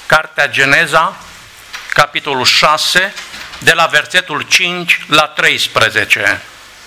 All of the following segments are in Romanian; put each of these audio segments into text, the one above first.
Cartea Geneza, capitolul 6, de la versetul 5 la 13.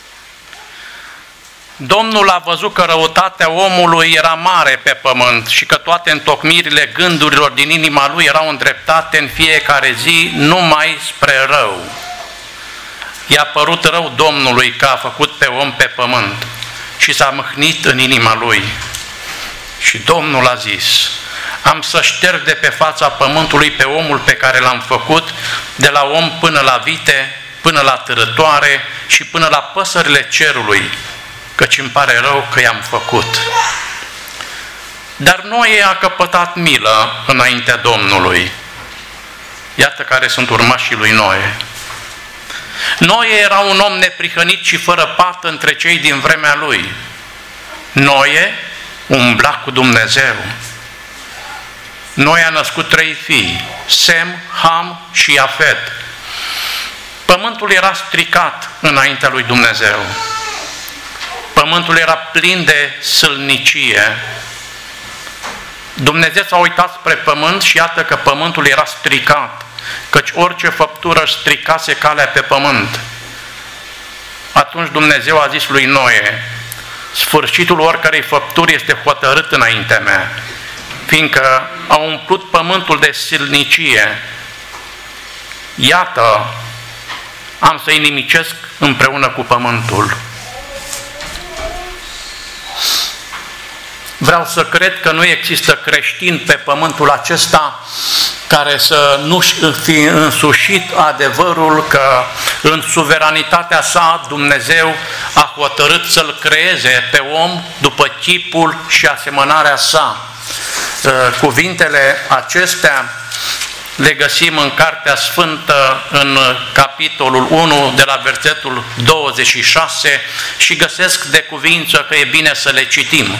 Domnul a văzut că răutatea omului era mare pe pământ și că toate întocmirile gândurilor din inima lui erau îndreptate în fiecare zi numai spre rău. I-a părut rău Domnului că a făcut pe om pe pământ și s-a mâhnit în inima lui. Și Domnul a zis: am să șterg de pe fața pământului pe omul pe care l-am făcut, de la om până la vite, până la târătoare și până la păsările cerului, căci îmi pare rău că i-am făcut. Dar Noe a căpătat milă înaintea Domnului. Iată care sunt urmașii lui Noe. Noe era un om neprihănit și fără pată între cei din vremea lui. Noe umbla cu Dumnezeu. Noe a născut 3 fii, Sem, Ham și Iafet. Pământul era stricat înaintea lui Dumnezeu. Pământul era plin de sălnicie. Dumnezeu s-a uitat spre pământ și iată că pământul era stricat, căci orice făptură își stricase calea pe pământ. Atunci Dumnezeu a zis lui Noe: sfârșitul oricărei făpturi este hotărât înaintea mea, fiindcă a umplut pământul de silnicie. Iată, am să-i nimicesc împreună cu pământul. Vreau să cred că nu există creștin pe pământul acesta care să nu fi însușit adevărul că în suveranitatea sa Dumnezeu a hotărât să-l creeze pe om după chipul și asemănarea sa. Cuvintele acestea le găsim în Cartea Sfântă, în capitolul 1, de la versetul 26 și găsesc de cuvință că e bine să le citim.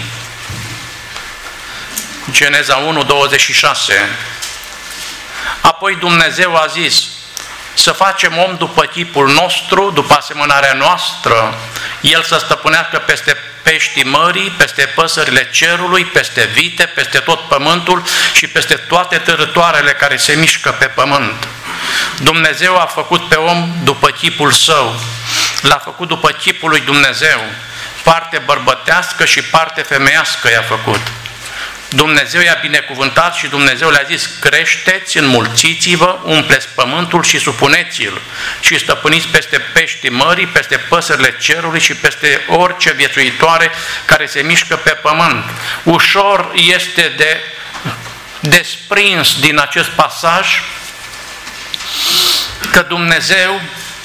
Geneza 1, 26. Apoi Dumnezeu a zis: să facem om după chipul nostru, după asemănarea noastră, el să stăpânească peste peștii mării, peste păsările cerului, peste vite, peste tot pământul și peste toate târătoarele care se mișcă pe pământ. Dumnezeu a făcut pe om după chipul său, l-a făcut după chipul lui Dumnezeu, parte bărbătească și parte femeiască i-a făcut. Dumnezeu i-a binecuvântat și Dumnezeu le-a zis: creșteți, înmulțiți-vă, umpleți pământul și supuneți-l și stăpâniți peste peștii mării, peste păsările cerului și peste orice viețuitoare care se mișcă pe pământ. Ușor este de desprins din acest pasaj că Dumnezeu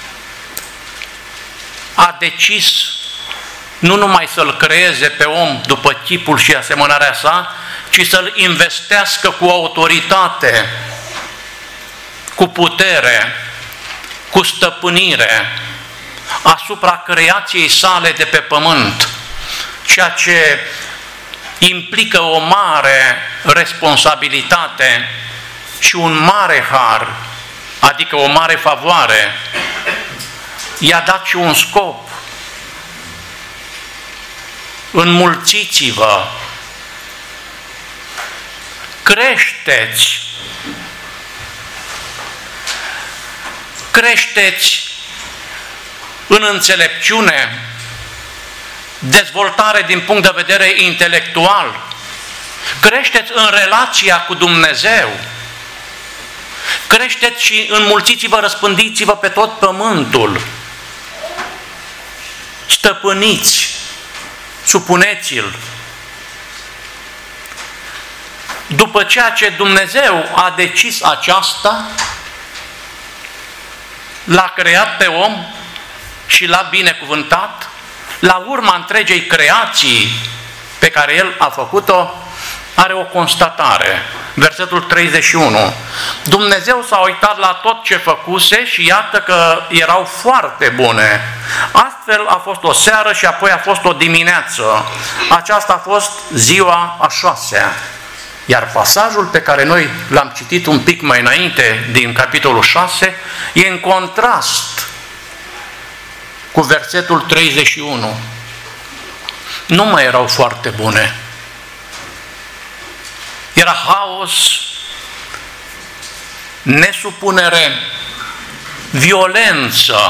a decis nu numai să-l creeze pe om după chipul și asemănarea sa, ci să-l investească cu autoritate, cu putere, cu stăpânire asupra creației sale de pe pământ, ceea ce implică o mare responsabilitate și un mare har, adică o mare favoare. I-a dat și un scop: înmulțiți-vă, creșteți, creșteți în înțelepciune, dezvoltare din punct de vedere intelectual, creșteți în relația cu Dumnezeu, creșteți și înmulțiți-vă, răspândiți-vă pe tot pământul, stăpâniți, supuneți-l. După ceea ce Dumnezeu a decis aceasta, l-a creat pe om și l-a binecuvântat. La urma întregei creații pe care El a făcut-o, are o constatare. Versetul 31. Dumnezeu s-a uitat la tot ce făcuse și iată că erau foarte bune. Astfel a fost o seară și apoi a fost o dimineață. Aceasta a fost ziua a 6-a. Iar pasajul pe care noi l-am citit un pic mai înainte, din capitolul 6, e în contrast cu versetul 31. Nu mai erau foarte bune. Era haos, nesupunere, violență,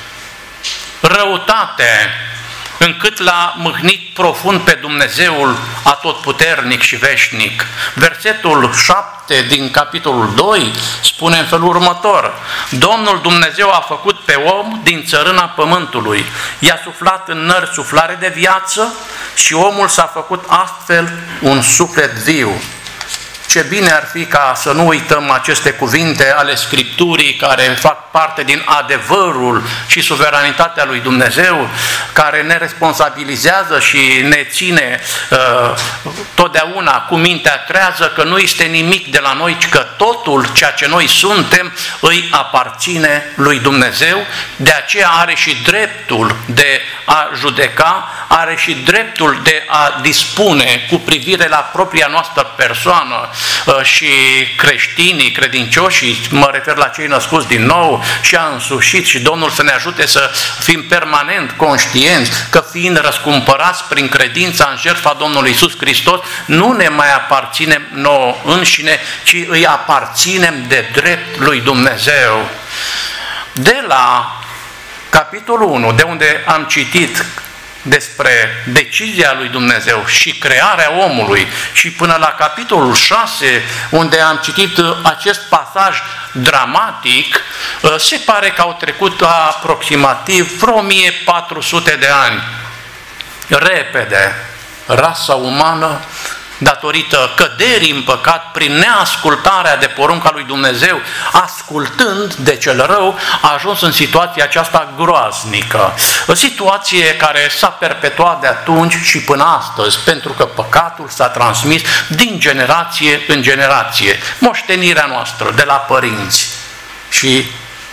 răutate, încât l-a mâhnit profund pe Dumnezeul atotputernic și veșnic. Versetul 7 din capitolul 2 spune în felul următor: Domnul Dumnezeu a făcut pe om din țărâna pământului, i-a suflat în nări suflare de viață și omul s-a făcut astfel un suflet viu. Ce bine ar fi ca să nu uităm aceste cuvinte ale Scripturii care fac parte din adevărul și suveranitatea lui Dumnezeu, care ne responsabilizează și ne ține totdeauna cu mintea trează că nu este nimic de la noi, ci că totul ceea ce noi suntem îi aparține lui Dumnezeu, de aceea are și dreptul de a judeca, are și dreptul de a dispune cu privire la propria noastră persoană. Și creștinii, credincioșii, mă refer la cei născuți din nou, și-a însușit și Domnul să ne ajute să fim permanent conștienți că fiind răscumpărați prin credința în jertfa Domnului Iisus Hristos, nu ne mai aparținem nouă înșine, ci îi aparținem de drept lui Dumnezeu. De la capitolul 1, de unde am citit despre decizia lui Dumnezeu și crearea omului, și până la capitolul 6, unde am citit acest pasaj dramatic, se pare că au trecut aproximativ vreo 1400 de ani. Repede, rasa umană, datorită căderii în păcat, prin neascultarea de porunca lui Dumnezeu, ascultând de cel rău, a ajuns în situația aceasta groaznică. O situație care s-a perpetuat de atunci și până astăzi, pentru că păcatul s-a transmis din generație în generație. Moștenirea noastră de la părinți. Și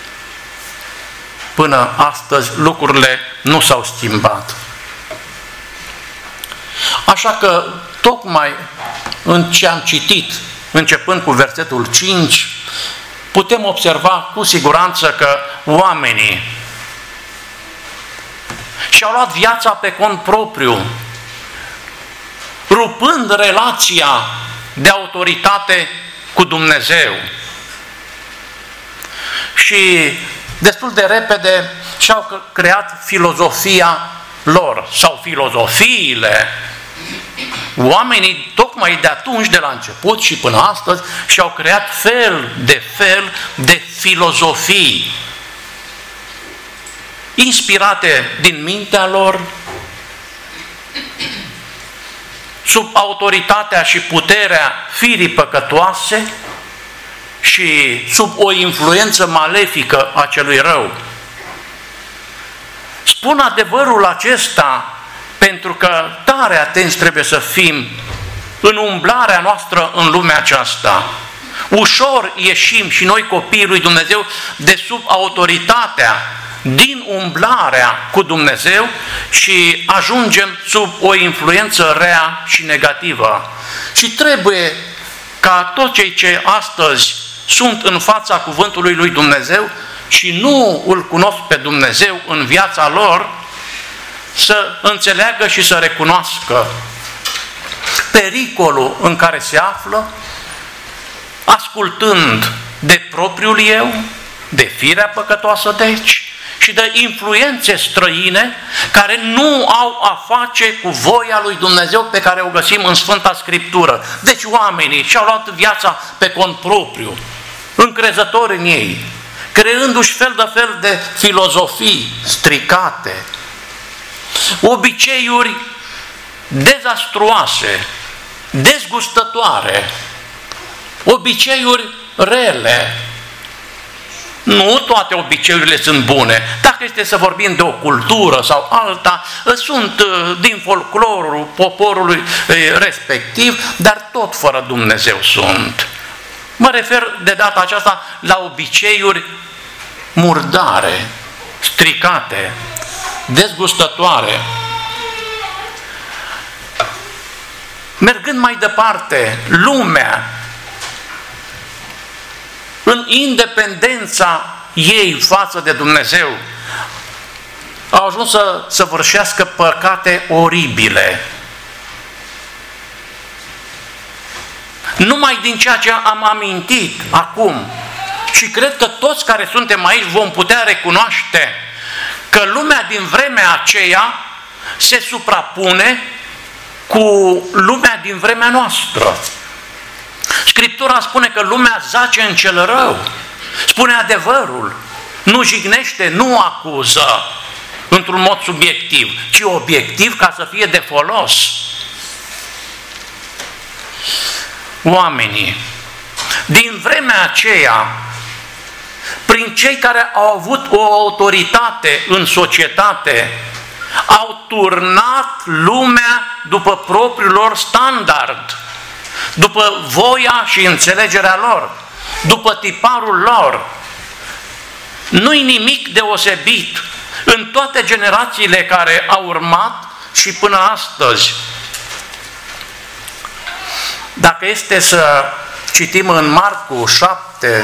până astăzi lucrurile nu s-au schimbat. Așa că tocmai în ce am citit, începând cu versetul 5, putem observa cu siguranță că oamenii și-au luat viața pe cont propriu, rupând relația de autoritate cu Dumnezeu. Și destul de repede și-au creat filozofia lor sau filozofiile. Oamenii tocmai de atunci, de la început și până astăzi, și-au creat fel de filozofii inspirate din mintea lor, sub autoritatea și puterea firii păcătoase și sub o influență malefică a celui rău. Spun adevărul acesta pentru că tare atenți trebuie să fim în umblarea noastră în lumea aceasta. Ușor ieșim și noi, copiii lui Dumnezeu, de sub autoritatea, din umblarea cu Dumnezeu, și ajungem sub o influență rea și negativă. Și trebuie ca toți cei ce astăzi sunt în fața cuvântului lui Dumnezeu și nu îl cunosc pe Dumnezeu în viața lor, să înțeleagă și să recunoască pericolul în care se află, ascultând de propriul eu, de firea păcătoasă deci, și de influențe străine care nu au a face cu voia lui Dumnezeu pe care o găsim în Sfânta Scriptură. Deci oamenii și-au luat viața pe cont propriu, încrezători în ei, creându-și fel de filozofii stricate, obiceiuri dezastruoase, dezgustătoare, obiceiuri rele. Nu toate obiceiurile sunt bune. Dacă este să vorbim de o cultură sau alta, sunt din folclorul poporului respectiv, dar tot fără Dumnezeu sunt. Mă refer de data aceasta la obiceiuri murdare, stricate, dezgustătoare. Mergând mai departe, lumea, în independența ei față de Dumnezeu, a ajuns să săvârșească păcate oribile. Numai din ceea ce am amintit acum, Și cred că toți care suntem aici vom putea recunoaște că lumea din vremea aceea se suprapune cu lumea din vremea noastră. Scriptura spune că lumea zace în cel rău, spune adevărul, nu jignește, nu acuză într-un mod subiectiv, ci obiectiv ca să fie de folos. Oamenii din vremea aceea, prin cei care au avut o autoritate în societate, au turnat lumea după propriul lor standard, după voia și înțelegerea lor, după tiparul lor. Nu-i nimic deosebit în toate generațiile care au urmat și până astăzi. Dacă este să citim în Marcu 7,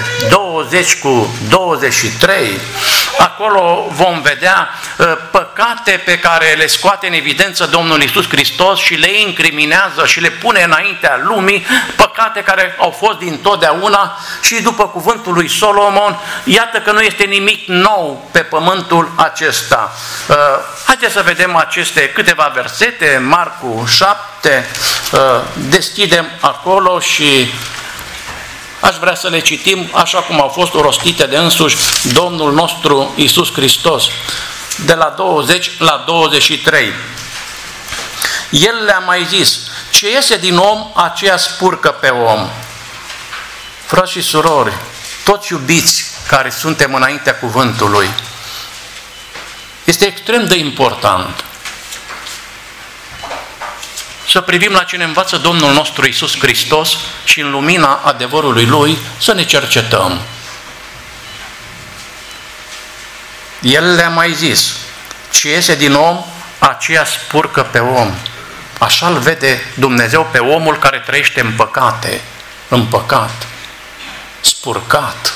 20-23, acolo vom vedea păcate pe care le scoate în evidență Domnul Iisus Hristos și le incriminează și le pune înaintea lumii, păcate care au fost dintotdeauna și după cuvântul lui Solomon, iată că nu este nimic nou pe pământul acesta. Haideți să vedem aceste câteva versete, Marcu 7, deschidem acolo și aș vrea să le citim așa cum au fost rostite de însuși Domnul nostru Iisus Hristos, de la 20 la 23. El le-a mai zis, ce iese din om, aceea spurcă pe om. Frați și surori, toți iubiți care suntem înaintea cuvântului, este extrem de important să privim la ce ne învață Domnul nostru Iisus Hristos și în lumina adevărului Lui să ne cercetăm. El le-a mai zis, ce iese din om, aceea spurcă pe om. Așa-l vede Dumnezeu pe omul care trăiește în păcate, în păcat, spurcat.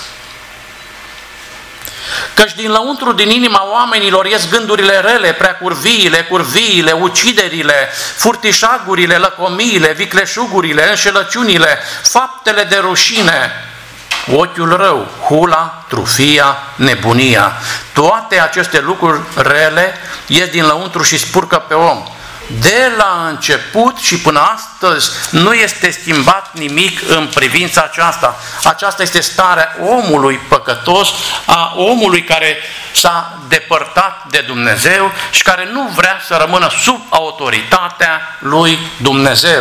Căci din lăuntru, din inima oamenilor ies gândurile rele, curviile, uciderile, furtișagurile, lăcomiile, vicleșugurile, înșelăciunile, faptele de rușine, ochiul rău, hula, trufia, nebunia. Toate aceste lucruri rele ies din lăuntru și spurcă pe om. De la început și până astăzi nu este schimbat nimic în privința aceasta. Aceasta este starea omului păcătos, a omului care s-a depărtat de Dumnezeu și care nu vrea să rămână sub autoritatea lui Dumnezeu.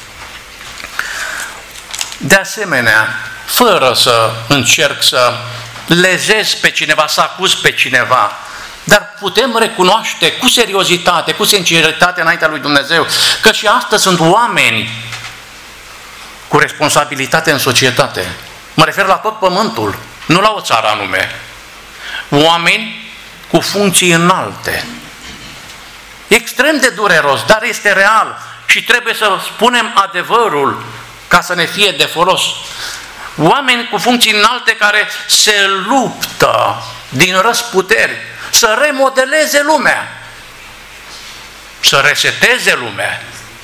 De asemenea, fără să încerc să lezez pe cineva, să acuz pe cineva, dar putem recunoaște cu seriozitate, cu sinceritate înaintea lui Dumnezeu că și astăzi sunt oameni cu responsabilitate în societate. Mă refer la tot pământul, nu la o țară anume. Oameni cu funcții înalte. Extrem de dureros, dar este real și trebuie să spunem adevărul ca să ne fie de folos. Oameni cu funcții înalte care se luptă din răsputeri să remodeleze lumea, să reseteze lumea,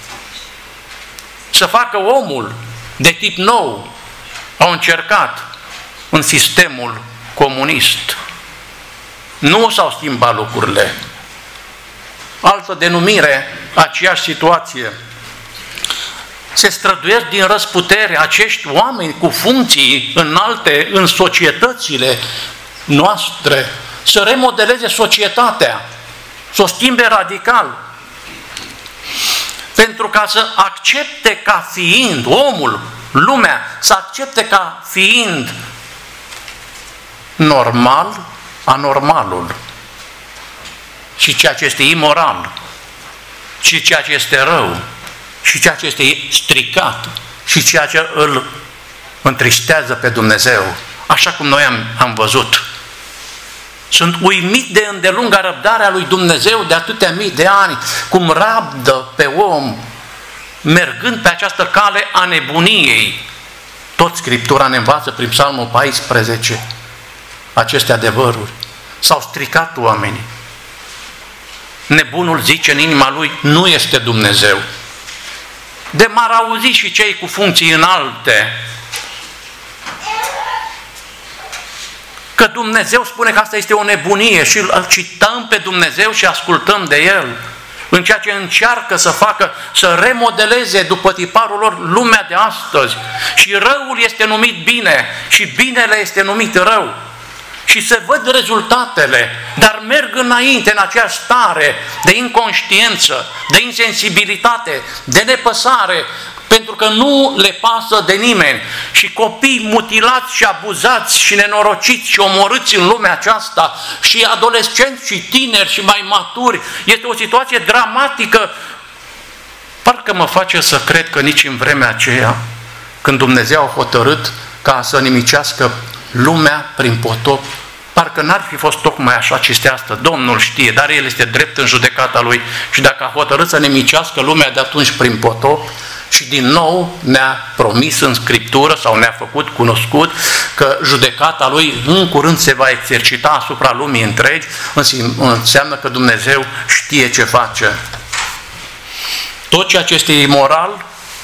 să facă omul de tip nou. Au încercat în sistemul comunist. Nu s-au schimbat lucrurile. Altă denumire, aceeași situație. Se străduiesc din răsputere acești oameni cu funcții înalte în societățile noastre să remodeleze societatea, să o schimbe radical, pentru ca să accepte ca fiind, omul, lumea, să accepte ca fiind normal, anormalul și ceea ce este imoral și ceea ce este rău și ceea ce este stricat și ceea ce îl întristează pe Dumnezeu, așa cum noi am văzut. Sunt uimit de îndelunga răbdarea lui Dumnezeu de atâtea mii de ani, cum rabdă pe om, mergând pe această cale a nebuniei. Tot Scriptura ne învață prin Psalmul 14 aceste adevăruri. S-au stricat oamenii. Nebunul zice în inima lui, nu este Dumnezeu. De m-ar auzi și cei cu funcții înalte. Că Dumnezeu spune că asta este o nebunie și îl cităm pe Dumnezeu și ascultăm de El în ceea ce încearcă să facă, să remodeleze după tiparul lor lumea de astăzi. Și răul este numit bine și binele este numit rău. Și se văd rezultatele, dar merg înainte în aceeași stare de inconștiență, de insensibilitate, de nepăsare, pentru că nu le pasă de nimeni. Și copii mutilați și abuzați și nenorociți și omorâți în lumea aceasta, și adolescenți și tineri și mai maturi, este o situație dramatică. Parcă mă face să cred că nici în vremea aceea, când Dumnezeu a hotărât ca să nimicească lumea prin potop, parcă n-ar fi fost tocmai așa ce este asta. Domnul știe, dar El este drept în judecata Lui și dacă a hotărât să nimicească lumea de atunci prin potop, și din nou ne-a promis în Scriptură sau ne-a făcut cunoscut că judecata Lui în curând se va exercita asupra lumii întregi, înseamnă că Dumnezeu știe ce face. Tot ceea ce este imoral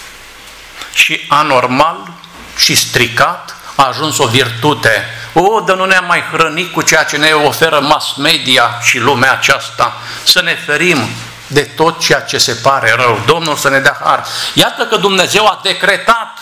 și anormal și stricat a ajuns o virtute. Dar nu ne-am mai hrănit cu ceea ce ne oferă mass media și lumea aceasta. Să ne ferim de tot ceea ce se pare rău. Domnul să ne dea har. Iată că Dumnezeu a decretat,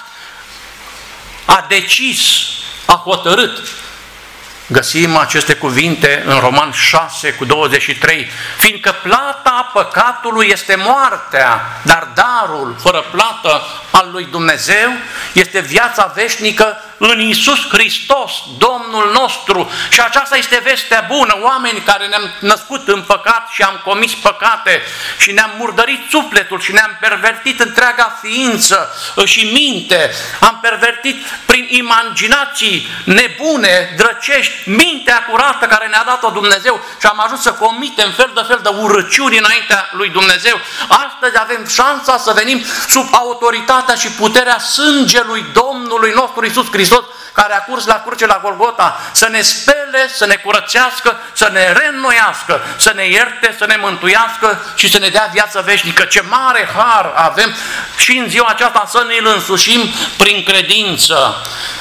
a decis, a hotărât. Găsim aceste cuvinte în Roman 6:23, fiindcă plata păcatului este moartea, dar darul fără plată al lui Dumnezeu este viața veșnică în Iisus Hristos, Domnul nostru. Și aceasta este vestea bună. Oameni care ne-am născut în păcat și am comis păcate și ne-am murdărit sufletul și ne-am pervertit întreaga ființă și minte, am pervertit prin imaginații nebune, drăcești, mintea curată care ne-a dat-o Dumnezeu și am ajuns să comitem fel de urăciuni înaintea lui Dumnezeu. Astăzi avem șansa să venim sub autoritatea și puterea sângelui Domnului nostru Iisus Hristos, care a curs la cruce la Golgota, să ne spele, să ne curățească, să ne reînnoiască, să ne ierte, să ne mântuiască și să ne dea viață veșnică. Ce mare har avem și în ziua aceasta să ne-l însușim prin credință.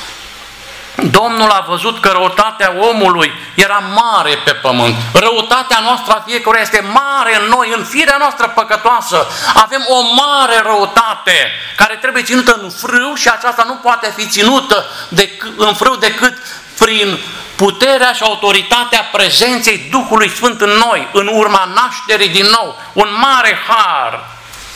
Domnul a văzut că răutatea omului era mare pe pământ. Răutatea noastră a fiecăruia este mare în noi, în firea noastră păcătoasă. Avem o mare răutate care trebuie ținută în frâu și aceasta nu poate fi ținută în frâu decât prin puterea și autoritatea prezenței Duhului Sfânt în noi, în urma nașterii din nou. Un mare har.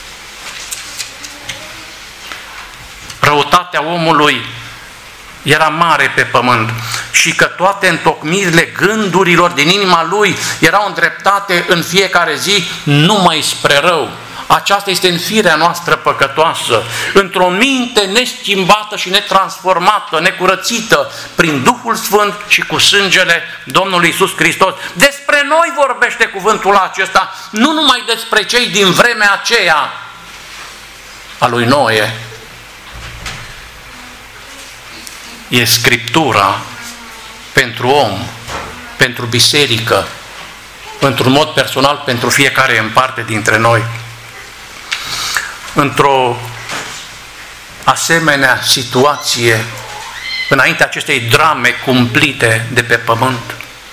Răutatea omului era mare pe pământ și că toate întocmirile gândurilor din inima lui erau îndreptate în fiecare zi numai spre rău. Aceasta este în firea noastră păcătoasă, într-o minte neschimbată și netransformată, necurățită prin Duhul Sfânt și cu sângele Domnului Iisus Hristos. Despre noi vorbește cuvântul acesta, nu numai despre cei din vremea aceea a lui Noe. E Scriptura pentru om, pentru biserică, într-un mod personal pentru fiecare în parte dintre noi. Într-o asemenea situație, înainte acestei drame cumplite de pe pământ,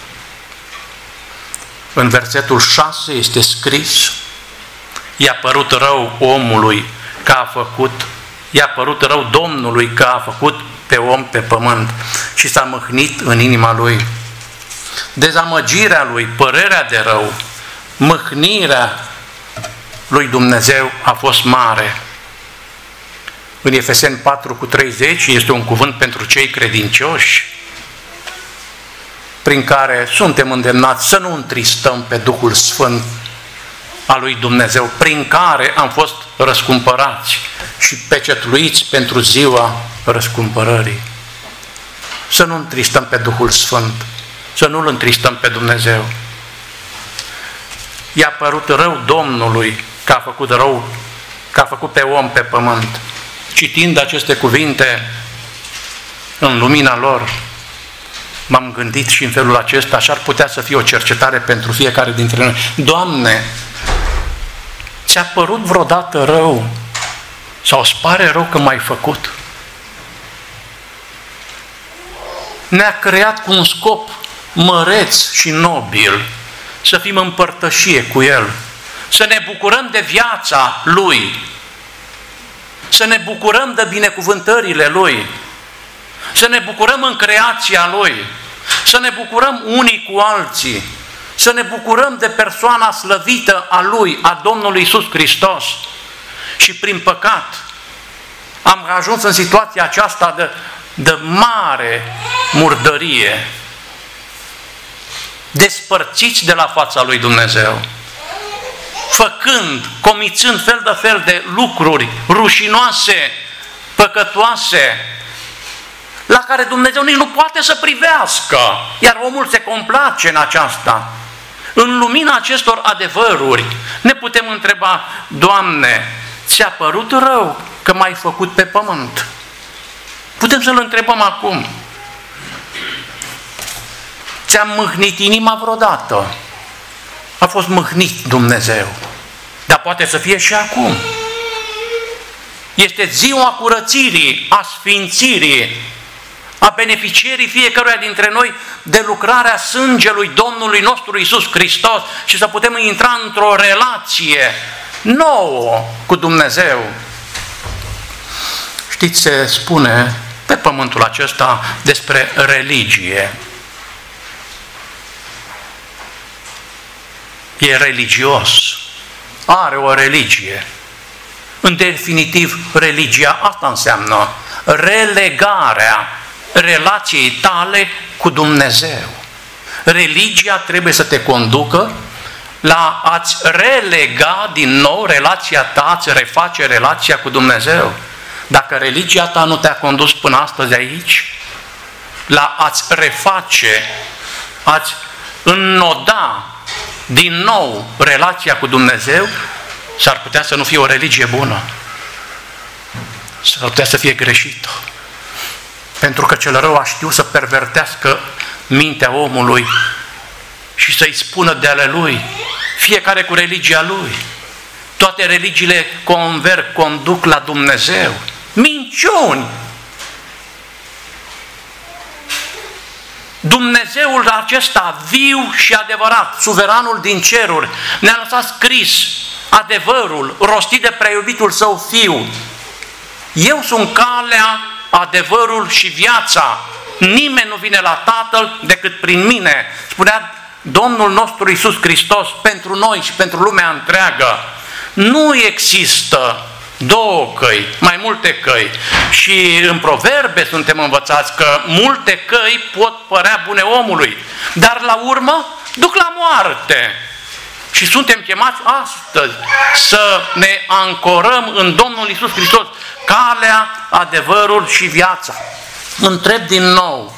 în versetul 6 este scris: i-a părut rău omului că a făcut, i-a părut rău Domnului că a făcut pe om pe pământ și s-a mâhnit în inima lui. Dezamăgirea lui, părerea de rău, mâhnirea lui Dumnezeu a fost mare. În Efeseni 4:30 este un cuvânt pentru cei credincioși, prin care suntem îndemnați să nu întristăm pe Duhul Sfânt al lui Dumnezeu, prin care am fost răscumpărați și pecetluiți pentru ziua răscumpărării. Să nu întristăm pe Duhul Sfânt, să nu-L întristăm pe Dumnezeu. I-a părut rău Domnului că a făcut rău, că a făcut pe om pe pământ. Citind aceste cuvinte în lumina lor, m-am gândit și în felul acesta, așa ar putea să fie o cercetare pentru fiecare dintre noi. Doamne, ți-a părut vreodată rău sau îți pare rău că m-ai făcut? ne-a creat cu un scop măreț și nobil, să fim în părtășie cu El, să ne bucurăm de viața Lui, să ne bucurăm de binecuvântările Lui, să ne bucurăm în creația Lui, să ne bucurăm unii cu alții, să ne bucurăm de persoana slăvită a Lui, a Domnului Iisus Hristos. Și prin păcat am ajuns în situația aceasta de mare murdărie, despărțiți de la fața lui Dumnezeu, comițând fel de fel de lucruri rușinoase, păcătoase, la care Dumnezeu nici nu poate să privească, iar omul se complace în aceasta. În lumina acestor adevăruri ne putem întreba: Doamne, ți-a părut rău că m-ai făcut pe pământ? Putem să-L întrebăm acum. Ți-am mâhnit inima vreodată? A fost mâhnit Dumnezeu. Dar poate să fie și acum. Este ziua curățirii, a sfințirii, a beneficierii fiecăruia dintre noi de lucrarea sângelui Domnului nostru Iisus Hristos și să putem intra într-o relație nouă cu Dumnezeu. Știți, se spune pe pământul acesta despre religie. E religios, are o religie. În definitiv, religia asta înseamnă relegarea relației tale cu Dumnezeu. Religia trebuie să te conducă la a-ți relega din nou relația ta, a-ți reface relația cu Dumnezeu. Dacă religia ta nu te-a condus până astăzi aici, la a-ți reface, a-ți înnoda din nou relația cu Dumnezeu, s-ar putea să nu fie o religie bună. S-ar putea să fie greșită. Pentru că cel rău a știut să pervertească mintea omului și să-i spună de ale lui, fiecare cu religia lui. Toate religiile conduc la Dumnezeu. Minciuni! Dumnezeul acesta viu și adevărat, suveranul din ceruri, ne-a lăsat scris adevărul rostit de preiubitul Său Fiu. Eu sunt calea, adevărul și viața. Nimeni nu vine la Tatăl decât prin mine, spunea Domnul nostru Iisus Hristos pentru noi și pentru lumea întreagă. Nu există două căi, mai multe căi. Și în Proverbe suntem învățați că multe căi pot părea bune omului, dar la urmă duc la moarte. Și suntem chemați astăzi să ne ancorăm în Domnul Iisus Hristos, calea, adevărul și viața. Întreb din nou,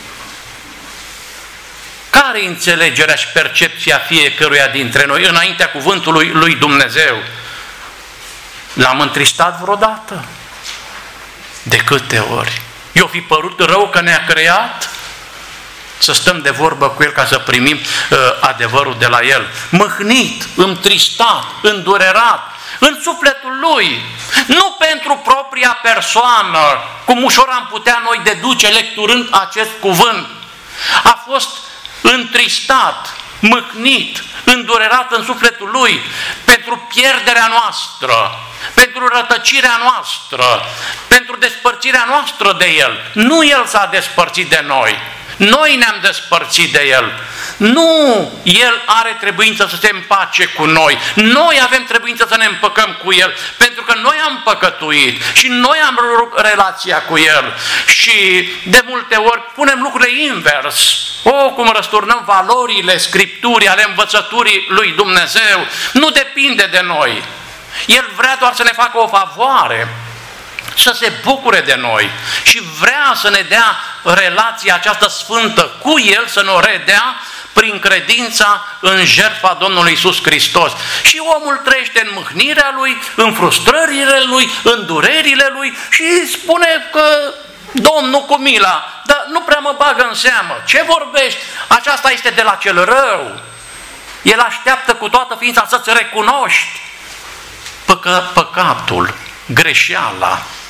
care e înțelegerea și percepția fiecăruia dintre noi înaintea cuvântului lui Dumnezeu? L-am întristat vreodată? De câte ori? I-o fi părut rău că ne-a creat? Să stăm de vorbă cu El ca să primim adevărul de la El. Mâhnit, întristat, îndurerat, în sufletul Lui. Nu pentru propria persoană, cum ușor am putea noi deduce lecturând acest cuvânt. A fost întristat, mâhnit, îndurerat în sufletul Lui pentru pierderea noastră, pentru rătăcirea noastră, pentru despărțirea noastră de El. Nu El s-a despărțit de noi. Noi ne-am despărțit de El. Nu El are trebuință să se împace cu noi. Noi avem trebuință să ne împăcăm cu El, pentru că noi am păcătuit și noi am rupt relația cu El. Și de multe ori punem lucrurile invers. Cum răsturnăm valorile Scripturii, ale învățăturii lui Dumnezeu. Nu depinde de noi. El vrea doar să ne facă o favoare, să se bucure de noi și vrea să ne dea relația aceasta sfântă cu El, să ne o redea prin credința în jertfa Domnului Iisus Hristos. Și omul trăiește în mâhnirea lui, în frustrările lui, în durerile lui și spune că Domnul cu mila, dar nu prea mă bagă în seamă. Ce vorbești? Aceasta este de la cel rău. El așteaptă cu toată ființa să-ți recunoști păcatul, greșeala,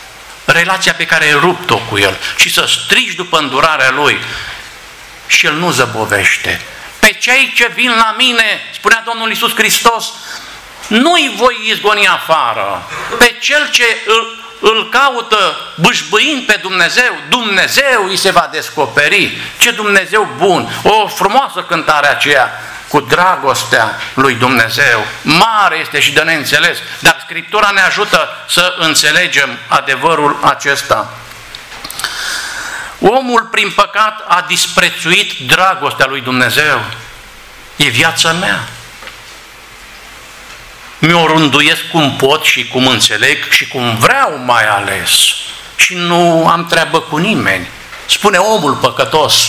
relația pe care ai rupt-o cu El și să strigi după îndurarea Lui și El nu zăbovește. Pe cei ce vin la mine, spunea Domnul Iisus Hristos, nu-i voi izgoni afară. Pe cel ce îl caută bâșbâind pe Dumnezeu, Dumnezeu îi se va descoperi. Ce Dumnezeu bun! O frumoasă cântare aceea cu dragostea lui Dumnezeu. Mare este și de neînțeles, dar Scriptura ne ajută să înțelegem adevărul acesta. Omul prin păcat a disprețuit dragostea lui Dumnezeu. E viața mea. Mi-o rânduiesc cum pot și cum înțeleg și cum vreau mai ales. Și nu am treabă cu nimeni. Spune omul păcătos.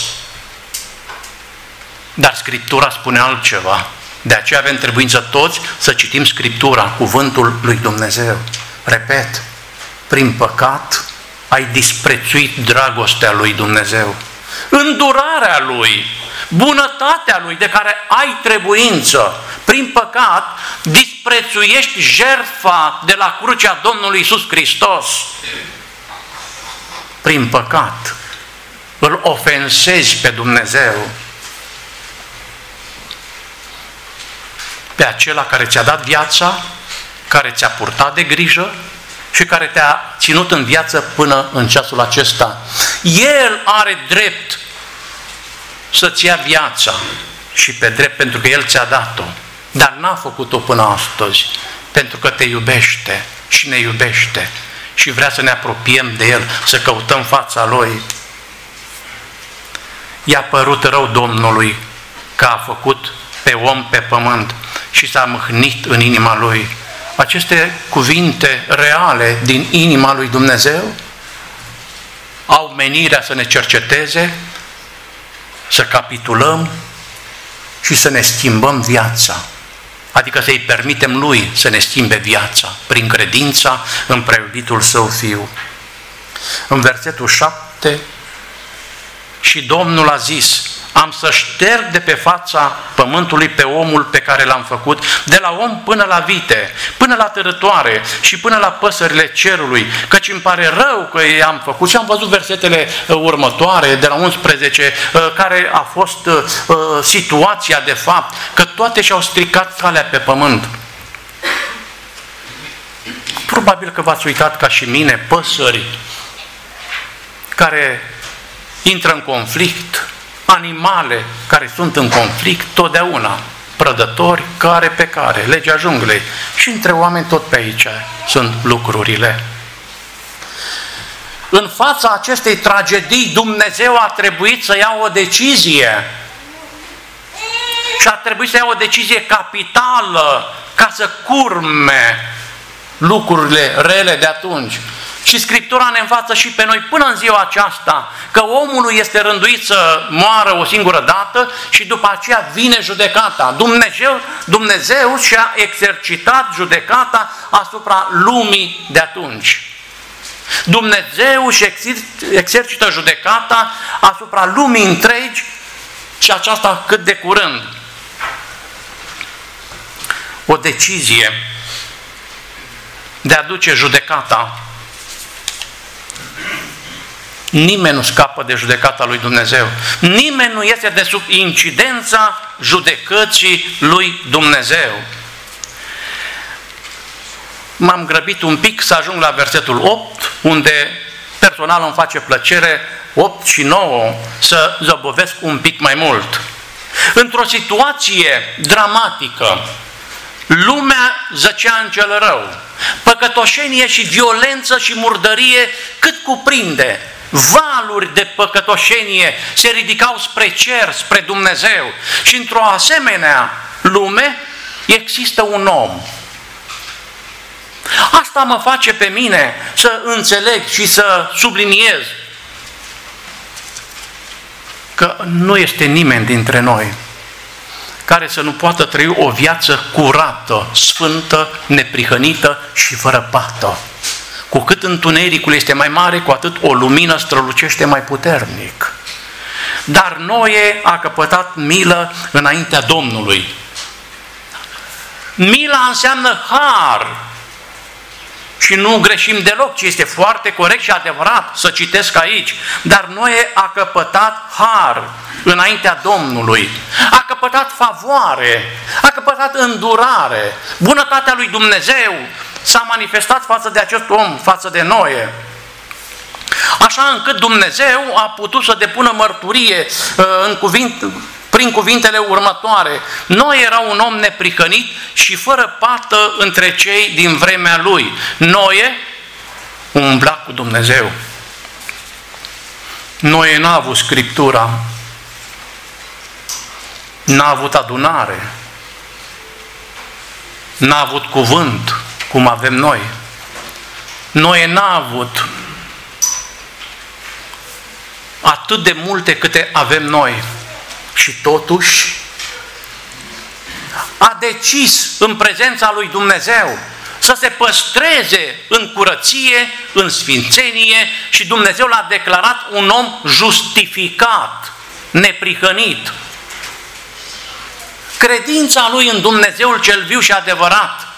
Dar Scriptura spune altceva. De aceea avem trebuință toți să citim Scriptura, cuvântul lui Dumnezeu. Repet, prin păcat ai disprețuit dragostea lui Dumnezeu, îndurarea Lui, bunătatea Lui de care ai trebuință. Prin păcat disprețuiești jertfa de la crucea Domnului Iisus Hristos. Prin păcat îl ofensezi pe Dumnezeu, pe acela care ți-a dat viața, care ți-a purtat de grijă și care te-a ținut în viață până în ceasul acesta. El are drept să-ți ia viața și pe drept pentru că El ți-a dat-o, dar n-a făcut-o până astăzi, pentru că te iubește și ne iubește și vrea să ne apropiem de El, să căutăm fața Lui. I-a părut rău Domnului că a făcut pe om pe pământ și s-a mâhnit în inima Lui. Aceste cuvinte reale din inima lui Dumnezeu au menirea să ne cerceteze, să capitulăm și să ne schimbăm viața. Adică să-i permitem Lui să ne schimbe viața prin credința în preiubitul Său Fiu. În versetul 7, și Domnul a zis: am să șterg de pe fața pământului pe omul pe care l-am făcut, de la om până la vite, până la tărătoare și până la păsările cerului, căci îmi pare rău că i-am făcut. Și am văzut versetele următoare, de la 11, care a fost situația de fapt, că toate și-au stricat calea pe pământ. Probabil că v-ați uitat ca și mine, păsări care intră în conflict, animale care sunt în conflict totdeauna, prădători care pe care, legea junglei, și între oameni tot pe aici sunt lucrurile. În fața acestei tragedii, Dumnezeu a trebuit să ia o decizie și a trebuit să ia o decizie capitală ca să curme lucrurile rele de atunci. Și Scriptura ne învață și pe noi până în ziua aceasta că omului este rânduit să moară o singură dată și după aceea vine judecata. Dumnezeu și-a exercitat judecata asupra lumii de atunci. Dumnezeu și exercită judecata asupra lumii întregi și aceasta cât de curând. O decizie de a duce judecata. Nimeni nu scapă de judecata lui Dumnezeu. Nimeni nu iese de sub incidența judecății lui Dumnezeu. M-am grăbit un pic să ajung la versetul 8, unde personal îmi face plăcere 8 și 9 să zăbovesc un pic mai mult. Într-o situație dramatică, lumea zăcea în cel rău. Păcătoșenie și violență și murdărie cât cuprinde. Valuri de păcătoșenie se ridicau spre cer, spre Dumnezeu. Și într-o asemenea lume există un om. Asta mă face pe mine să înțeleg și să subliniez că nu este nimeni dintre noi care să nu poată trăi o viață curată, sfântă, neprihănită și fără pată. Cu cât întunericul este mai mare, cu atât o lumină strălucește mai puternic. Dar Noe a căpătat milă înaintea Domnului. Mila înseamnă har. Și nu greșim deloc, ci este foarte corect și adevărat să citesc aici. Dar Noe a căpătat har înaintea Domnului, a căpătat favoare, a căpătat îndurare. Bunătatea lui Dumnezeu s-a manifestat față de acest om, față de Noe. Așa încât Dumnezeu a putut să depună mărturie prin cuvintele următoare. Noe era un om neprihănit și fără pată între cei din vremea lui. Noe umbla cu Dumnezeu. Noe n-a avut Scriptura, n-a avut adunare, n-a avut cuvânt, cum avem noi. Noe n-a avut atât de multe câte avem noi. Și totuși a decis în prezența lui Dumnezeu să se păstreze în curăție, în sfințenie și Dumnezeu l-a declarat un om justificat, neprihănit. Credința lui în Dumnezeul cel viu și adevărat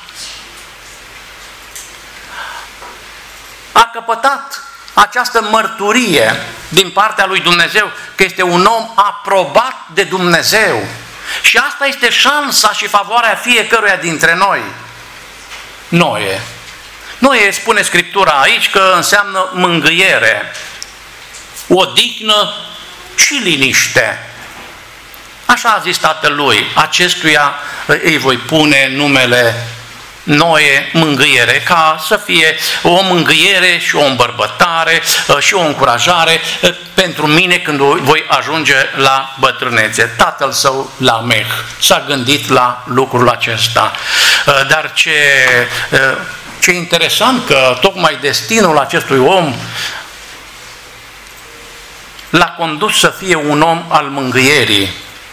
a căpătat această mărturie din partea lui Dumnezeu că este un om aprobat de Dumnezeu. Și asta este șansa și favoarea fiecăruia dintre noi. Noe spune Scriptura aici că înseamnă mângâiere, odihnă și liniște. Așa a zis tatălui, acestuia îi voi pune numele Noe, mângâiere, ca să fie o mângâiere și o îmbărbătare și o încurajare pentru mine când voi ajunge la bătrânețe. Tatăl său, Lameh, s-a gândit la lucrul acesta. Dar ce interesant că tocmai destinul acestui om l-a condus să fie un om al mângâierii.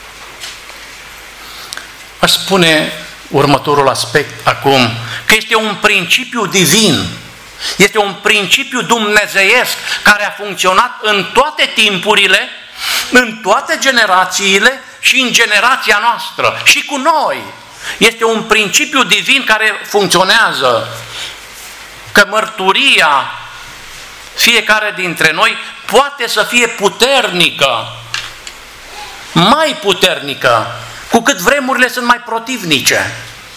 Aș spune următorul aspect acum, că este un principiu divin, este un principiu dumnezeiesc care a funcționat în toate timpurile, în toate generațiile și în generația noastră și cu noi. Este un principiu divin care funcționează, că mărturia fiecare dintre noi poate să fie puternică, mai puternică, cu cât vremurile sunt mai protivnice.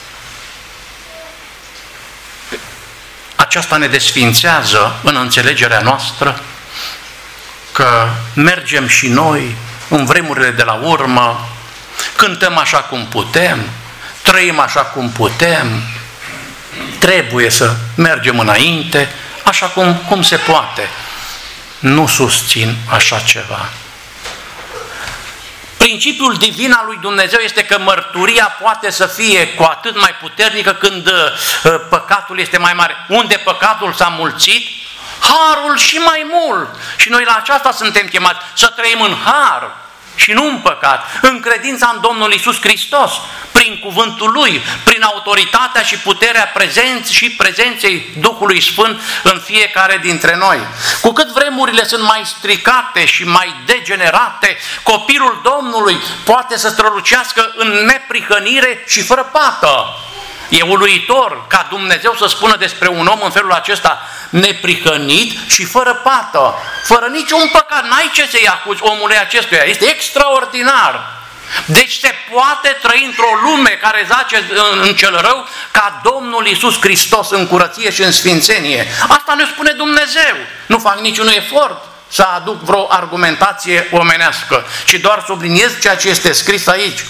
Aceasta ne desfințează în înțelegerea noastră că mergem și noi în vremurile de la urmă, cântăm așa cum putem, trăim așa cum putem, trebuie să mergem înainte așa cum se poate. Nu susțin așa ceva. Principiul divin al lui Dumnezeu este că mărturia poate să fie cu atât mai puternică când păcatul este mai mare. Unde păcatul s-a mulțit, harul și mai mult. Și noi la aceasta suntem chemați, să trăim în har și nu în păcat, în credința în Domnul Iisus Hristos, prin cuvântul Lui, prin autoritatea și puterea prezenței Duhului Sfânt în fiecare dintre noi. Cu cât vremurile sunt mai stricate și mai degenerate, copilul Domnului poate să strălucească în neprihănire și fără pată. E uluitor ca Dumnezeu să spună despre un om în felul acesta, neprihănit și fără pată, fără niciun păcat. N-ai ce să-i acuzi omului acestuia. Este extraordinar. Deci se poate trăi într-o lume care zace în cel rău ca Domnul Iisus Hristos în curăție și în sfințenie. Asta ne spune Dumnezeu. Nu fac niciun efort să aduc vreo argumentație omenească, ci doar subliniez ceea ce este scris aici.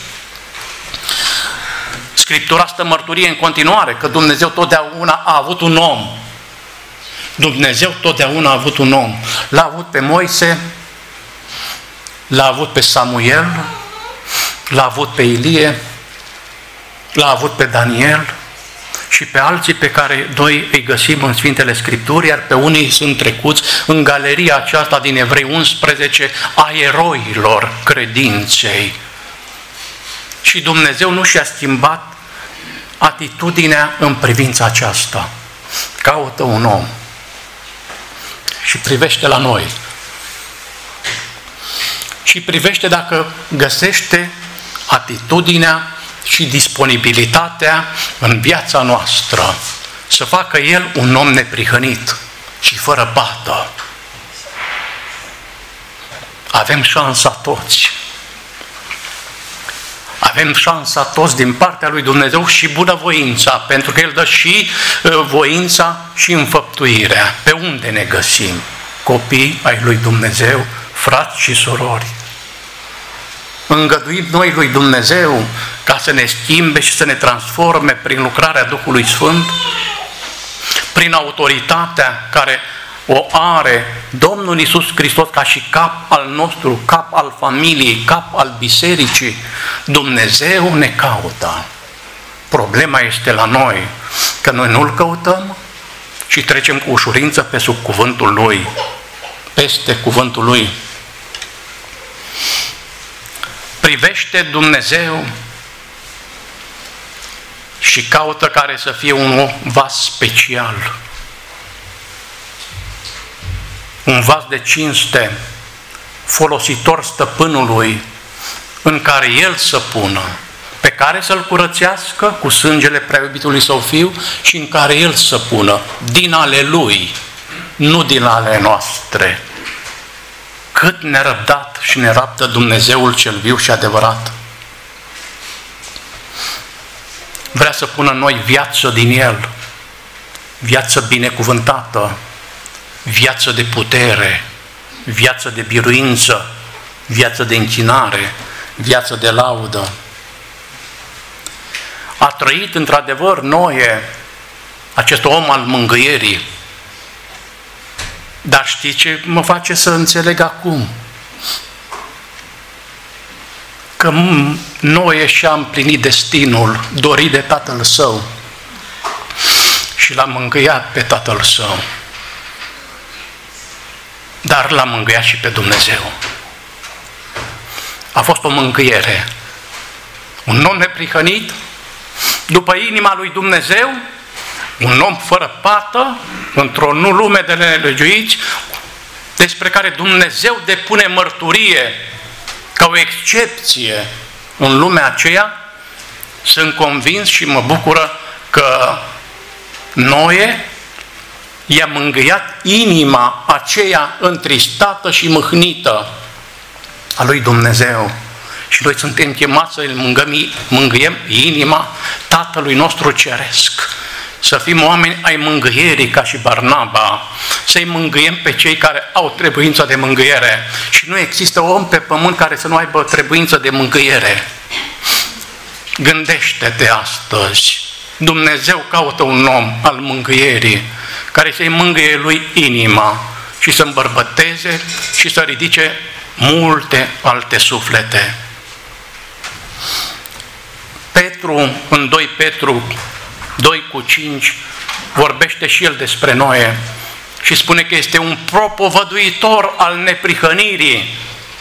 Scriptura stă mărturie în continuare că Dumnezeu totdeauna a avut un om. Dumnezeu totdeauna a avut un om. L-a avut pe Moise, l-a avut pe Samuel, l-a avut pe Ilie, l-a avut pe Daniel și pe alții pe care noi îi găsim în Sfintele Scripturi, iar pe unii sunt trecuți în galeria aceasta din Evrei 11 a eroilor credinței. Și Dumnezeu nu și-a schimbat atitudinea în privința aceasta. Caută un om și privește la noi. Și privește dacă găsește atitudinea și disponibilitatea în viața noastră să facă el un om neprihănit și fără pată. Avem șansa toți. Avem șansa toți din partea lui Dumnezeu și bunăvoința, pentru că El dă și voința și înfăptuirea. Pe unde ne găsim? Copii ai lui Dumnezeu, frați și surori. Îngăduim noi lui Dumnezeu ca să ne schimbe și să ne transforme prin lucrarea Duhului Sfânt, prin autoritatea care o are Domnul Iisus Hristos ca și cap al nostru, cap al familiei, cap al bisericii. Dumnezeu ne caută. Problema este la noi, că noi nu-L căutăm și trecem cu ușurință pe sub cuvântul Lui, peste cuvântul Lui. Privește Dumnezeu și caută care să fie un vas special. Un vas de cinste, folositor stăpânului, în care El să pună, pe care să-L curățească cu sângele prea iubitului Său Fiu și în care El să pună din ale Lui, nu din ale noastre. Cât nerăbdat și nerabdă Dumnezeul cel viu și adevărat. Vrea să pună în noi viață din El, viață binecuvântată, viață de putere, viață de biruință, viață de închinare, viață de laudă. A trăit într-adevăr Noe, acest om al mângâierii. Dar știți ce mă face să înțeleg acum? Că Noe și-a împlinit destinul dorit de tatăl său și l-a mângâiat pe tatăl său. Dar l-a mângâiat și pe Dumnezeu. A fost o mângâiere. Un om neprihănit, după inima lui Dumnezeu, un om fără pată, într-o lume de nelegiuiți, despre care Dumnezeu depune mărturie ca o excepție în lumea aceea. Sunt convins și mă bucură că Noe i-a mângâiat inima aceea întristată și mâhnită a lui Dumnezeu. Și noi suntem chemați să îl mângâiem inima Tatălui nostru Ceresc. Să fim oameni ai mângâierii ca și Barnaba. Să-i mângâiem pe cei care au trebuință de mângâiere. Și nu există om pe pământ care să nu aibă trebuință de mângâiere. Gândește-te astăzi. Dumnezeu caută un om al mângâierii, care să-i mângâie lui inima și să îmbărbăteze și să ridice multe alte suflete. Petru, în 2 Petru 2:5, vorbește și el despre Noe și spune că este un propovăduitor al neprihănirii.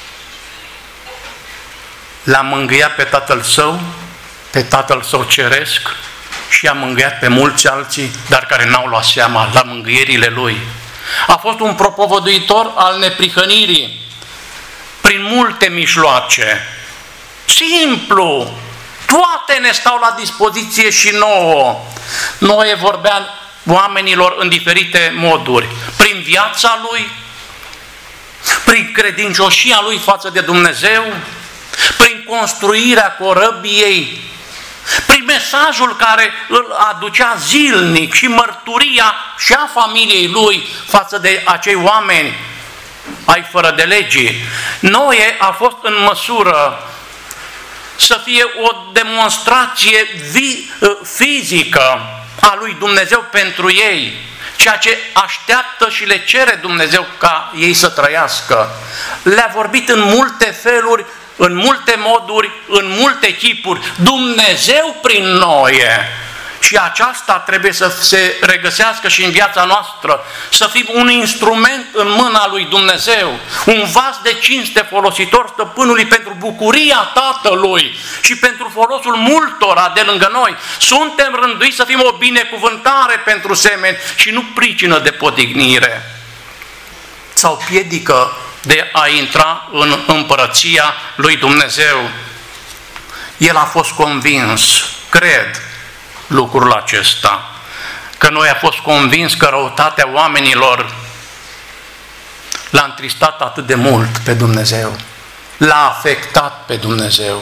L-a mângâiat pe tatăl său ceresc și a mângâiat pe mulți alții, dar care n-au luat seama la mângâierile lui. A fost un propovăduitor al neprihănirii prin multe mijloace. Simplu! Toate ne stau la dispoziție și nouă. Noe vorbea oamenilor în diferite moduri. Prin viața lui, prin credincioșia lui față de Dumnezeu, prin construirea corăbiei, prin mesajul care îl aducea zilnic și mărturia și a familiei lui față de acei oameni ai fără de legii. Noe a fost în măsură să fie o demonstrație fizică a lui Dumnezeu pentru ei, ceea ce așteaptă și le cere Dumnezeu ca ei să trăiască. Le-a vorbit în multe feluri, în multe moduri, în multe chipuri, Dumnezeu prin Noe. Și aceasta trebuie să se regăsească și în viața noastră, să fim un instrument în mâna lui Dumnezeu, un vas de cinste folositor stăpânului pentru bucuria Tatălui și pentru folosul multora de lângă noi. Suntem rânduiți să fim o binecuvântare pentru semeni și nu pricină de podignire sau piedică de a intra în împărăția lui Dumnezeu. El a fost convins, cred, lucrul acesta. că noi a fost convins că răutatea oamenilor l-a întristat atât de mult pe Dumnezeu, l-a afectat pe Dumnezeu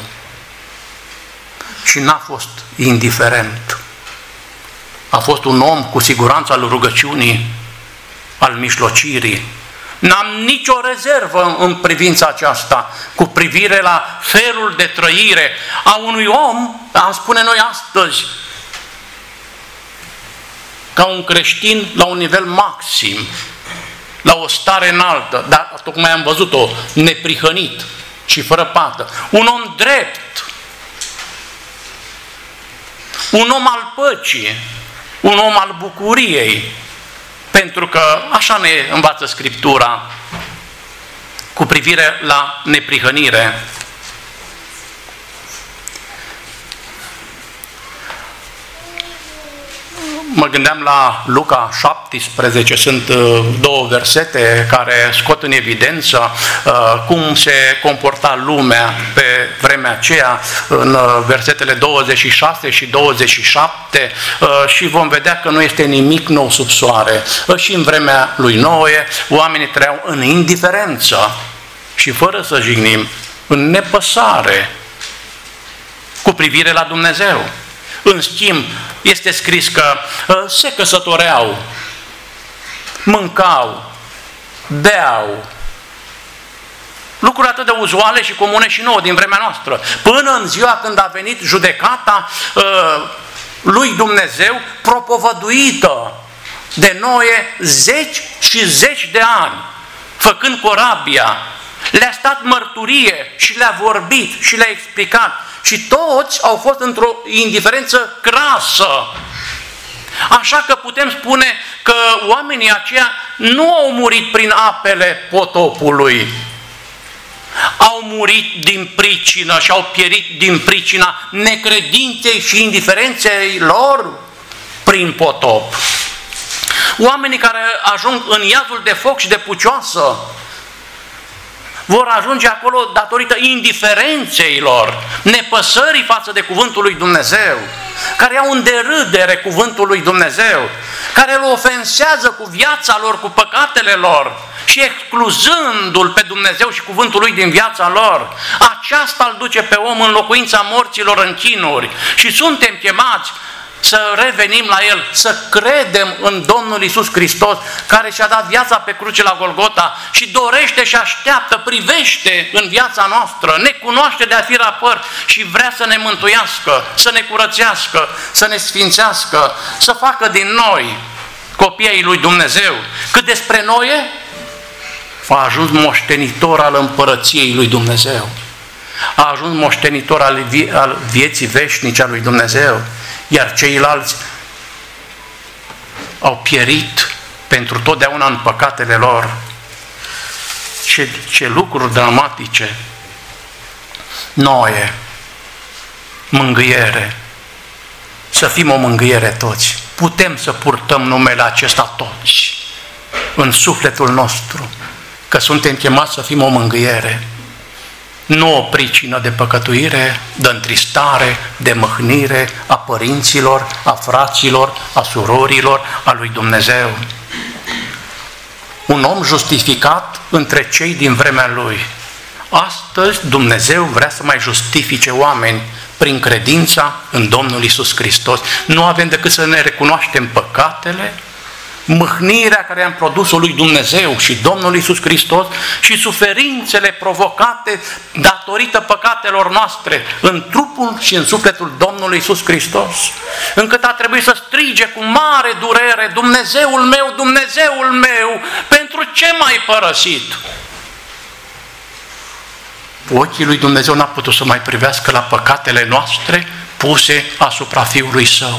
și n-a fost indiferent. A fost un om cu siguranță al rugăciunii, al mijlocirii. N-am nicio rezervă în privința aceasta cu privire la felul de trăire a unui om, am spune noi astăzi, ca un creștin la un nivel maxim, la o stare înaltă, dar tocmai am văzut-o, neprihănit și fără pată. Un om drept, un om al păcii, un om al bucuriei, pentru că așa ne învață Scriptura cu privire la neprihănire. Mă gândeam la Luca 17, sunt două versete care scot în evidență cum se comporta lumea pe vremea aceea, în versetele 26 și 27, și vom vedea că nu este nimic nou sub soare. Și în vremea lui Noe, oamenii trăiau în indiferență și fără să jignim, în nepăsare cu privire la Dumnezeu. În schimb, este scris că se căsătoreau, mâncau, beau, lucruri atât de uzuale și comune și nouă din vremea noastră, până în ziua când a venit judecata lui Dumnezeu, propovăduită de Noe zeci și zeci de ani, făcând corabia. Le-a stat mărturie și le-a vorbit și le-a explicat. Și toți au fost într-o indiferență crasă. Așa că putem spune că oamenii aceia nu au murit prin apele potopului. Au murit din pricină și au pierit din pricina necredinței și indiferenței lor prin potop. Oamenii care ajung în iazul de foc și de pucioasă vor ajunge acolo datorită indiferenței lor, nepăsării față de cuvântul lui Dumnezeu, care au în derâdere cuvântul lui Dumnezeu, care îl ofensează cu viața lor, cu păcatele lor și excluzându-l pe Dumnezeu și cuvântul lui din viața lor. Aceasta îl duce pe om în locuința morților în chinuri și suntem chemați să revenim la El, să credem în Domnul Iisus Hristos, care și-a dat viața pe cruce la Golgota și dorește și așteaptă, privește în viața noastră, ne cunoaște de a fi rapăr și vrea să ne mântuiască, să ne curățească, să ne sfințească, să facă din noi copiii lui Dumnezeu. Cât despre Noe, a ajuns moștenitor al împărăției lui Dumnezeu, a ajuns moștenitor al vieții veșnice a lui Dumnezeu, iar ceilalți au pierit pentru totdeauna în păcatele lor. Ce lucruri dramatice! Noe, mângâiere, să fim o mângâiere toți. Putem să purtăm numele acesta toți în sufletul nostru, că suntem chemați să fim o mângâiere. Nu o pricină de păcătuire, de întristare, de mâhnire a părinților, a fraților, a surorilor, a lui Dumnezeu. Un om justificat între cei din vremea lui. Astăzi Dumnezeu vrea să mai justifice oameni prin credința în Domnul Iisus Hristos. Nu avem decât să ne recunoaștem păcatele, mâhnirea care am produs-o lui Dumnezeu și Domnul Iisus Hristos și suferințele provocate datorită păcatelor noastre în trupul și în sufletul Domnului Iisus Hristos, încât a trebuit să strige cu mare durere: Dumnezeul meu, Dumnezeul meu, pentru ce m-ai părăsit? Ochii lui Dumnezeu n-a putut să mai privească la păcatele noastre puse asupra Fiului Său.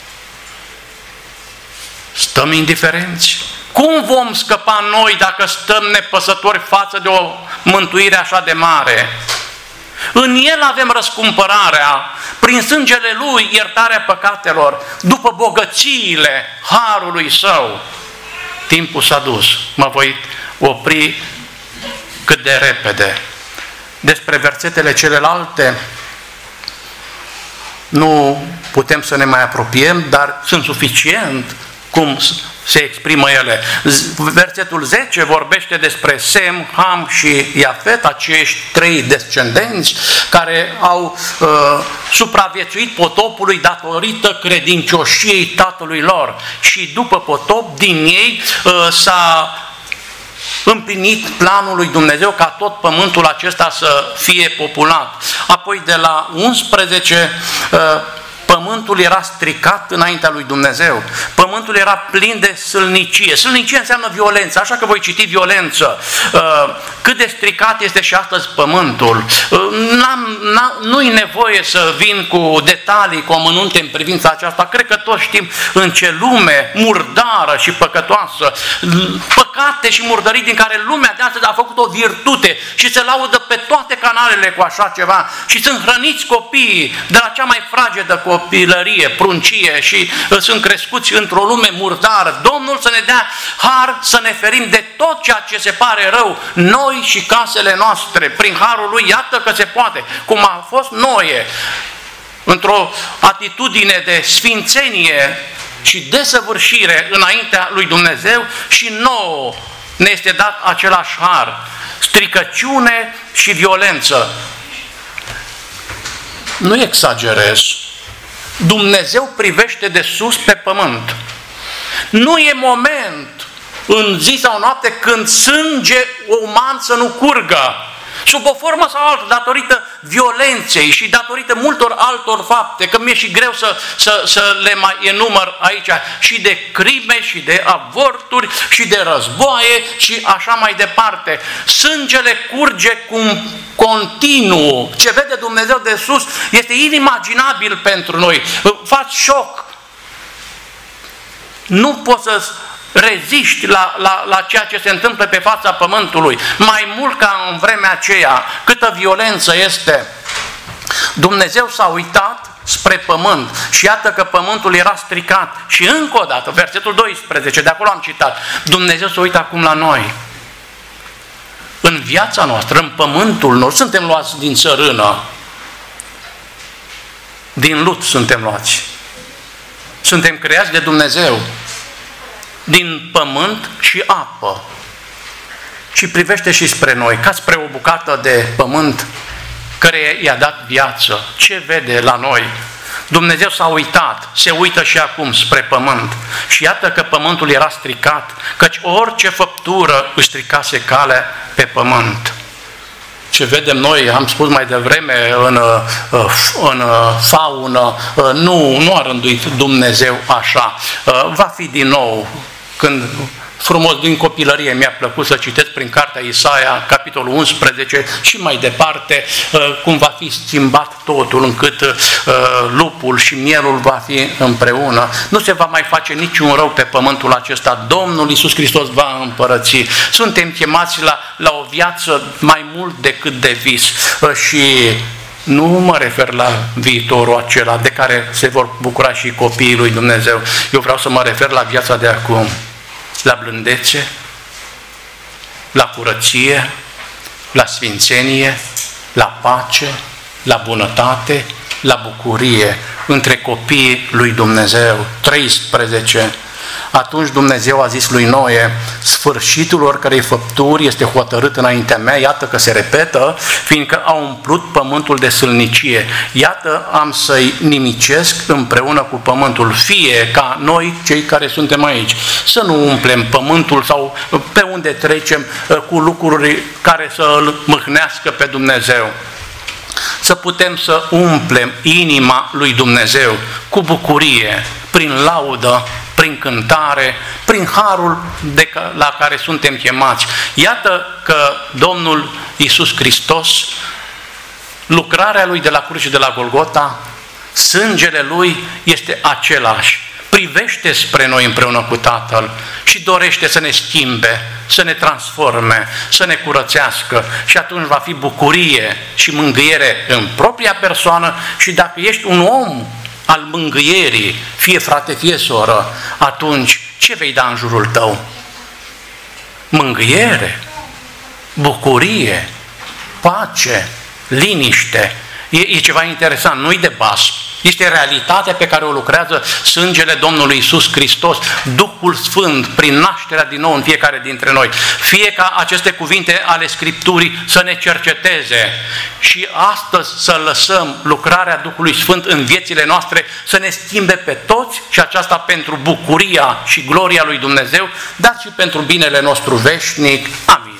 Stăm indiferenți? Cum vom scăpa noi dacă stăm nepăsători față de o mântuire așa de mare? În El avem răscumpărarea, prin sângele Lui iertarea păcatelor, după bogățiile harului Său. Timpul s-a dus, mă voi opri cât de repede. Despre versetele celelalte, nu putem să ne mai apropiem, dar sunt suficient cum se exprimă ele. Versetul 10 vorbește despre Sem, Ham și Iafet, acești trei descendenți care au supraviețuit potopului datorită credincioșiei tatălui lor. Și după potop, din ei s-a împlinit planul lui Dumnezeu ca tot pământul acesta să fie populat. Apoi de la 11 pământul era stricat înaintea lui Dumnezeu. Pământul era plin de sâlnicie. Sâlnicie înseamnă violență, așa că voi citi violență. Cât de stricat este și astăzi pământul. Nu-i nevoie să vin cu detalii, cu amănunte în privința aceasta. Cred că toți știm în ce lume murdară și păcătoasă, păcate și murdării din care lumea de astăzi a făcut o virtute și se laudă pe toate canalele cu așa ceva și sunt hrăniți copiii de la cea mai fragedă copilărie, pruncie și sunt crescuți într-o lume murdară. Domnul să ne dea har să ne ferim de tot ceea ce se pare rău, noi și casele noastre, prin harul lui, iată că se poate, cum a fost Noe, într-o atitudine de sfințenie și desăvârșire înaintea lui Dumnezeu, și nouă ne este dat același har, stricăciune și violență. Nu exagerez. Dumnezeu privește de sus pe pământ. Nu e moment în zi sau noapte când sânge uman să nu curgă, sub o formă sau altă, datorită violenței și datorită multor altor fapte, că mi-e și greu să le mai enumăr aici, și de crime, și de avorturi, și de războaie, și așa mai departe. Sângele curge cum continuu. Ce vede Dumnezeu de sus este inimaginabil pentru noi. Faci șoc. Nu poți să reziști la ceea ce se întâmplă pe fața pământului. Mai mult ca în vremea aceea, câtă violență este. Dumnezeu s-a uitat spre pământ și iată că pământul era stricat. Și încă o dată, versetul 12, de acolo am citat, Dumnezeu se uită acum la noi. În viața noastră, în pământul nostru, suntem luați din țărână. Din lut suntem luați. Suntem creați de Dumnezeu din pământ și apă. Și privește și spre noi, ca spre o bucată de pământ care i-a dat viață. Ce vede la noi? Dumnezeu s-a uitat, se uită și acum spre pământ. Și iată că pământul era stricat, căci orice făptură își stricase calea pe pământ. Ce vedem noi, am spus mai devreme, în faună, nu a rânduit Dumnezeu așa. Va fi din nou, când frumos din copilărie mi-a plăcut să citesc prin cartea Isaia, capitolul 11 și mai departe, cum va fi schimbat totul, încât lupul și mielul va fi împreună. Nu se va mai face niciun rău pe pământul acesta. Domnul Iisus Hristos va împărăți. Suntem chemați la o viață mai mult decât de vis. Și nu mă refer la viitorul acela de care se vor bucura și copiii lui Dumnezeu. Eu vreau să mă refer la viața de acum. La blândețe, la curăție, la sfințenie, la pace, la bunătate, la bucurie între copiii lui Dumnezeu. 13. Atunci Dumnezeu a zis lui Noe, sfârșitul oricărei făpturi este hotărât înaintea mea, iată că se repetă, fiindcă a umplut pământul de sâlnicie. Iată, am să-i nimicesc împreună cu pământul, fie ca noi, cei care suntem aici, să nu umplem pământul sau pe unde trecem cu lucruri care să îl mâhnească pe Dumnezeu. Să putem să umplem inima lui Dumnezeu cu bucurie, prin laudă, prin cântare, prin harul la care suntem chemați. Iată că Domnul Iisus Hristos, lucrarea Lui de la cruce și de la Golgota, sângele Lui este același. Privește spre noi împreună cu Tatăl și dorește să ne schimbe, să ne transforme, să ne curățească, și atunci va fi bucurie și mângâiere în propria persoană. Și dacă ești un om al mângâierii, fie frate, fie soră, atunci ce vei da în jurul tău? Mângâiere, bucurie, pace, liniște. E ceva interesant, nu-i de basm. Este realitatea pe care o lucrează sângele Domnului Iisus Hristos, Duhul Sfânt, prin nașterea din nou în fiecare dintre noi. Fie ca aceste cuvinte ale Scripturii să ne cerceteze și astăzi să lăsăm lucrarea Duhului Sfânt în viețile noastre, să ne schimbe pe toți și aceasta pentru bucuria și gloria lui Dumnezeu, dar și pentru binele nostru veșnic. Amin.